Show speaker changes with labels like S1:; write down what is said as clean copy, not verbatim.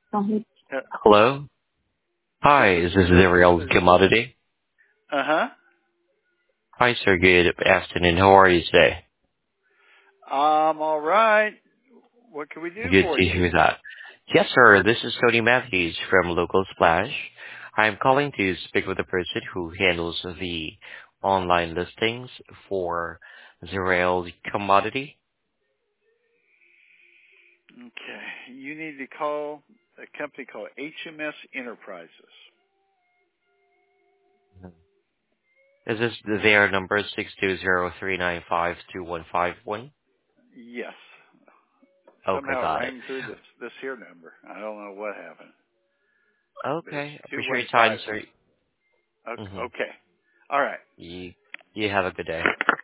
S1: Uh
S2: Hello.
S1: This
S2: Hi,
S1: is
S2: is this the real commodity?
S1: uh-huh.
S2: Hi, sir. Good afternoon. How are you today?
S1: I'm all right. What can we do
S2: Good
S1: for
S2: to
S1: you?
S2: hear that. Yes, sir. This is Tony Matthews from Local Splash. I'm calling to speak with the person who handles the online listings for the rail commodity.
S1: Okay. You need to call a company called HMS Enterprises.
S2: Is this their number 620-395-2151?
S1: Yes.
S2: Okay,
S1: Somehow it
S2: got it.
S1: rang through this here number. I don't know what happened. But it's
S2: Okay. Appreciate your time,
S1: 215.
S2: sir.
S1: Okay.
S2: Mm-hmm.
S1: Okay. All right.
S2: You have a good day.